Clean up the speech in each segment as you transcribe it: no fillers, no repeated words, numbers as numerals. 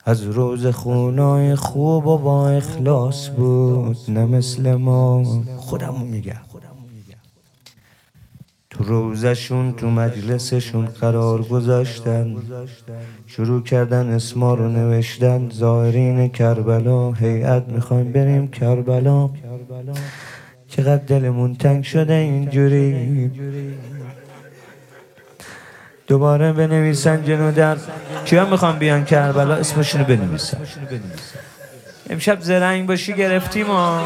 از روز خونای خوب و با اخلاص بود، نه مثل ما. خودمو میگم تو روزشون تو مجلسشون قرار گذاشتن، شروع کردن اسما رو نوشتن. زائرین کربلا، هیئت میخوایم بریم کربلا. چقدر دلمون تنگ شده اینجوری. دوباره بنویسن جنودر کیا میخوام بیان کربلا، اسمشونو بنویسن. امشب زرنگ باشی گرفتیم ها.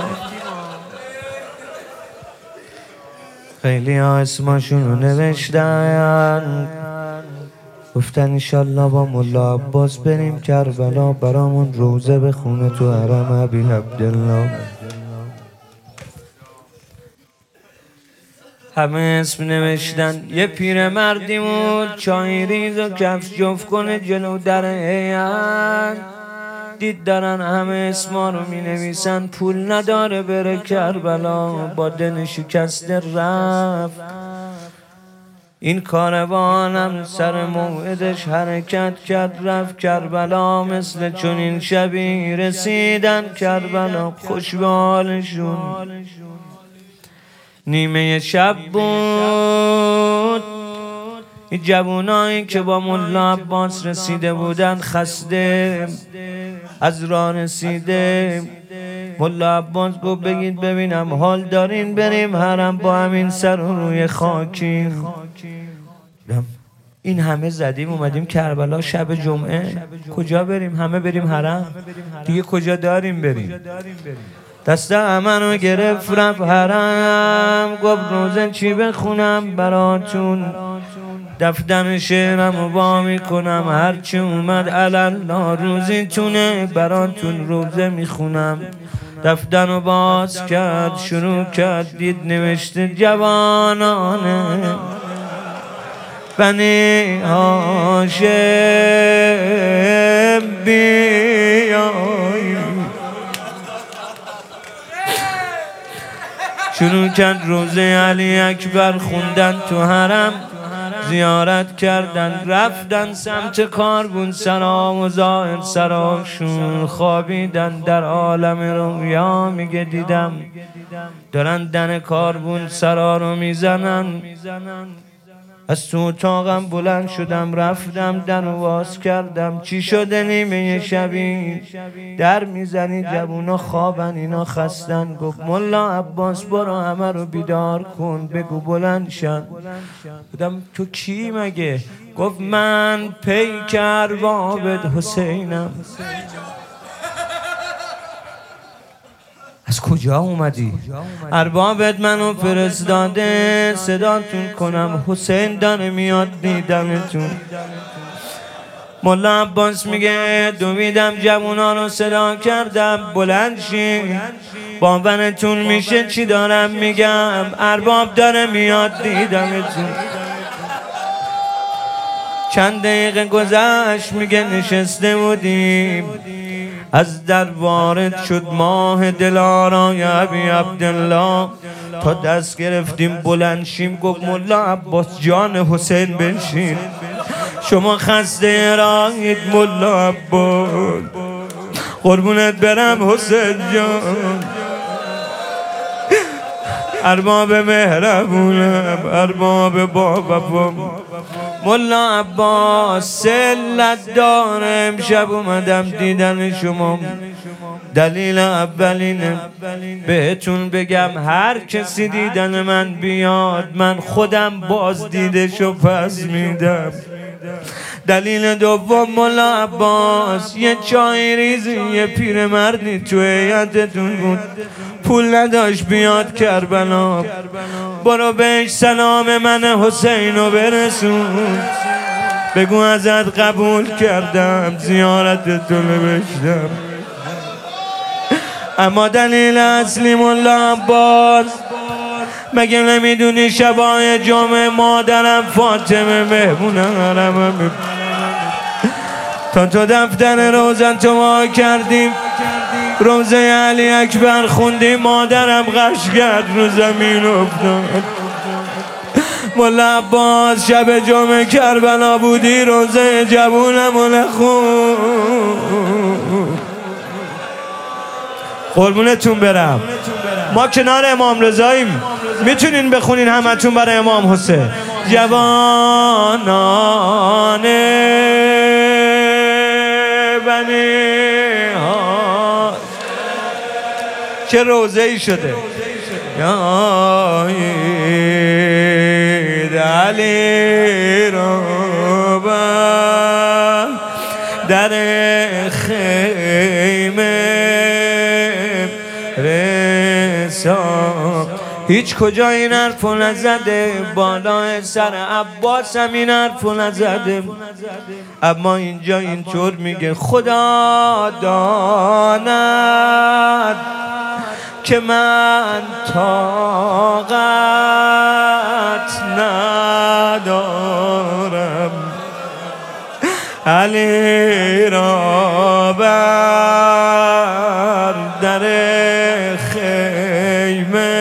خیلی ها اسمشونو نوشتن، گفتن ایشالله با مولا عباس بریم کربلا، برامون روزه بخونه تو حرم ابی عبدالله. همه اسم نوشتن. یه پیرمردی بود چای ریز و کفش جفت کنه جلو در هیئت، دید دارن همه اسما رو می نویسن، پول نداره بره کربلا، با دل شکسته رفت. این کاروانم سر موعدش حرکت کرد، رفت کربلا. مثل چنین شبی رسیدن کربلا، خوش به حالشون. نیمه شب بود، این جوانایی که با مولا عباس رسیده بودن خسته از راه رسیده. مولا عباس گفت بگید ببینم حال دارین بریم حرم با همین سر و روی خاکی؟ این همه زدیم اومدیم کربلا شب جمعه، کجا بریم؟ همه بریم حرم دیگه، کجا داریم بریم؟ دست همه رو گرفت رفت حرم، گفت روزه چی بخونم براتون؟ دفتر شعرم رو با میکنم، هرچی اومد الله روزیتونه براتون روزه میخونم. دفتر رو باز کرد شروع کرد، دید نوشته جوانان بنی هاشم بیای. شروع کرد روزه علی اکبر خوندن تو حرم، زیارت کردن، رفتن سمت کاربون سرا و ظاهر سراشون خوابیدن. در عالم رویا میگه دیدم دارن دن کاربون سرا رو میزنن. از تو اتاقم بلند شدم رفتم در رو باز کردم، چی شده نیمه شبی در میزنی؟ جوونا خوابن اینا خستن. گفت مولا عباس برو همه رو بیدار کن، بگو بلند شن. بودم تو کی مگه؟ گفت من پیکر عابد حسینم. از کجا اومدی؟ اربابت منو فرستاده صداتون کنم، حسین داره میاد دیدنتون. مولا عباس میگه دویدم جوونا رو صدا کردم بلند شین، باورتون میشه چی دارم میگم؟ ارباب داره میاد دیدنتون. چند دقیقه گذشت میگه نشسته بودیم، از در وارد شد ماه دلارای ابی عبدالله. تا دست گرفتیم بلند شیم، گفت مولا عباس جان حسین بنشین، شما خسته راهید مولا عباس، قربونت برم حسین جان. ارباب مهربونم، ارباب با وفا. مولا عباس سلت داره، امشب اومدم دیدن شما. دلیل اولینه بهتون بگم، هر کسی دیدن من بیاد من خودم باز دیدشو پس میدم. دلیل دوم مولا عباس یه چای ریزی یه پیرمردی تو هیئتتون بود، پول نداشت بیاد کربلا، برو بهش سلام من حسینو برسون، بگو ازت قبول کردم زیارتتو نوشتم. اما دلیل اصلی مولا عباس، مگه نمیدونی شبای جمعه مادرم فاطمه مهمون حرمم، تا تو دفتر روزن تو ما کردیم، روزه علی اکبر خوندیم، مادرم غش کرد رو زمین افتاد. مولا عباس شب جمعه کربلا بودی، روزه جوونم نخون. قربونتون برم. ما کنار امام رضاییم، میتونین بخونین همتون برای امام حسین. جوانان بنی ها چه روزه ای شده. یا علی رو در خیمه رسا. هیچ کجا این حرفو نزده، بالای سر عباس هم این حرفو نزده، اما اینجا اینطور میگه خدا داند که من طاقت ندارم علی را بر در خیمه.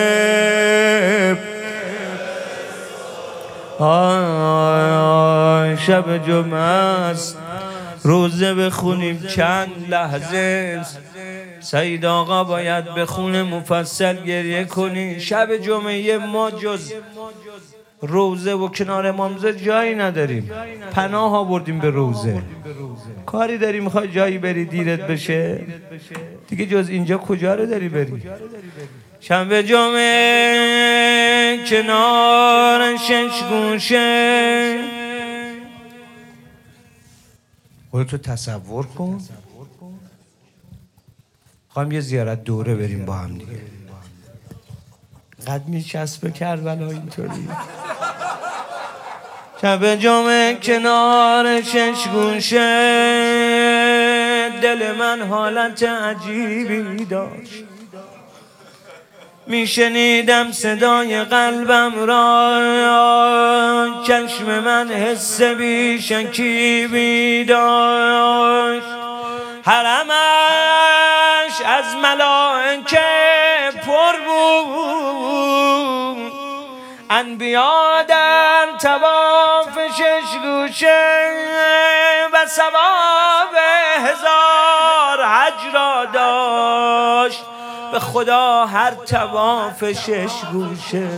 شب جمعه است، روزه بخونیم چند لحظه. سید آقا باید بخونه مفصل گریه کنی. شب جمعه ما جز روزه و کنار امامزاده جایی نداریم، پناه آوردیم به روزه. کاری داری میخوای جایی بری دیرت بشه دیگه، جز اینجا کجا رو داری بری؟ شب جمعه کنار شش گوشه، خودتو تصور کن خواهیم یه زیارت دوره بریم با هم دیگه. قد میچسبه کربلا اینطوری. شب جمعه کنار شش گوشه، دل من حالت عجیبی داشت. میشنیدم صدای قلبم را، چشم من حس بی شکیبی داشت. حرمش از ملائکه پر بود، انبیا در طواف شش گوشه و ثواب 1000 حج را داشت. به خدا هر طواف شش گوشه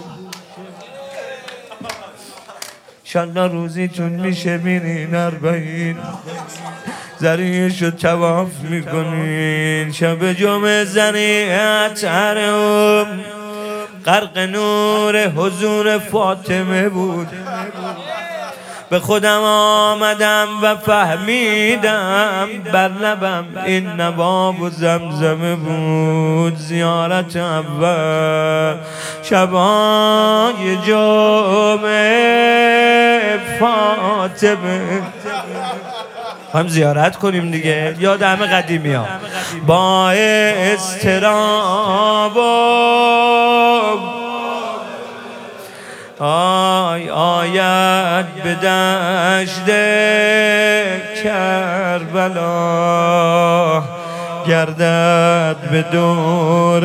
انشالله روزیتون میشه میرین 40 ذریعشو طواف میکنین. شب جمعه ذریعت حرم غرق نور حضور فاطمه بود. به خودم آمدم و فهمیدم بر لبم این نواب و زمزمه بود. زیارت اول شبای جمعه فاطمه، هم زیارت کنیم دیگه، یاد همه قدیمی ها. با اضطراب آید به دشت کربلا، گردد به دور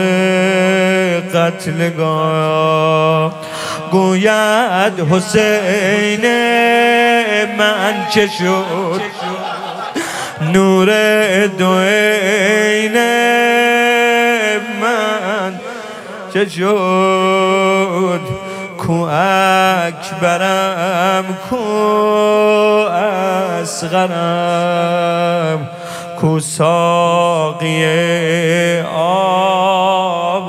قتلگاه. گوید حسین من چه شد، نور دو عین من چه شد. کو اکبرم کو اصغرم، کو ساقی آب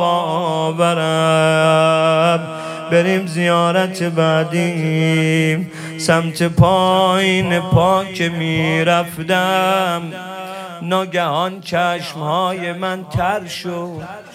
آورم. بریم زیارت بعدیم. سمت پایین پا که میرفتم، ناگهان چشمهای من تر شد.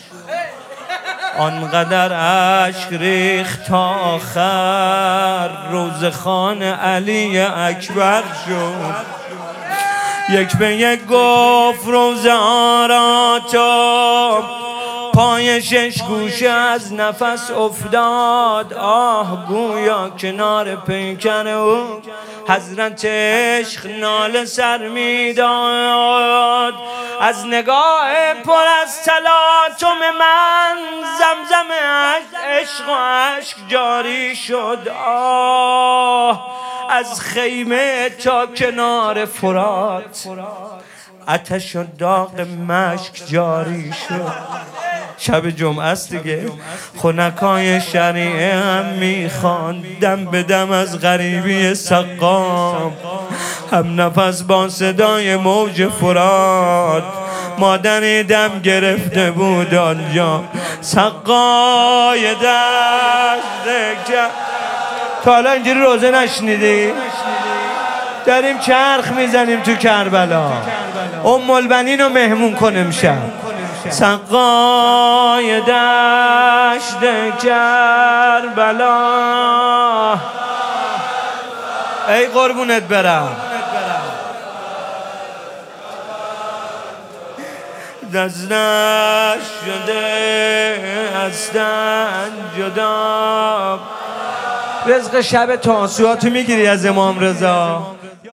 آنقدر اشک ریخت تا آخر روزخان علی اکبر شد. یک به یک گفت روزه آرا تو، پای شش گوشه از نفس افتاد. آه گویا کنار پیکر او حضرت عشق ناله سر میداد. از نگاه پر از تلاطم من زمزم عشق و عشق جاری شد. آه از خیمه تا کنار فرات آتش و داغ مشک جاری شد. شب جمعه است دیگه، خنکای شریعه هم میخواندم به دم از غریبی سقام، هم نفس با صدای موج فرات مادری دم گرفته بود آنجا. سقای دشت تا حالا اینجوری روزه نشنیدی؟ داریم چرخ میزنیم تو کربلا، ام البنین رو مهمون کنیم شب. سقای دشت کربلا، ای قربونت برم. دستش شده از تن جدا. رزق شب تاسوعاتو میگیری از امام رضا؟